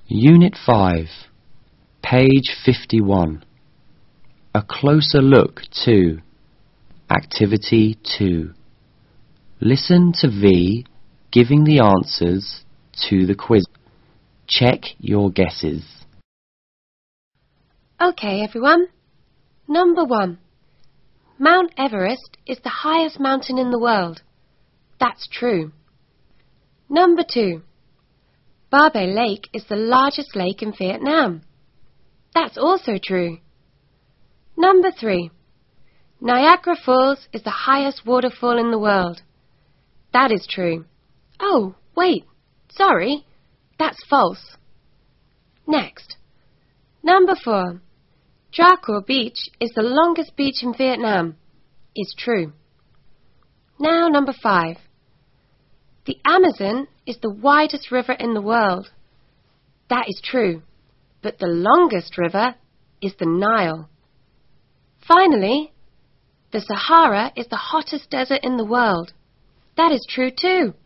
Unit 5, page 51. A closer look to Activity 2. Listen to V giving the answers to the quiz. Check your guesses. Okay, everyone. Number 1. Mount Everest is the highest mountain in the world. That's true. Number 2. Ba Be Lake is the largest lake in Vietnam. That's also true. Number 3. Niagara Falls is the highest waterfall in the world. That is true. Oh, wait. Sorry. That's false. Next. Number 4. Dra Quoc Beach is the longest beach in Vietnam. Is true. Now number 5. The Amazon is the widest river in the world. That is true. But the longest river is the Nile. Finally, the Sahara is the hottest desert in the world. That is true too.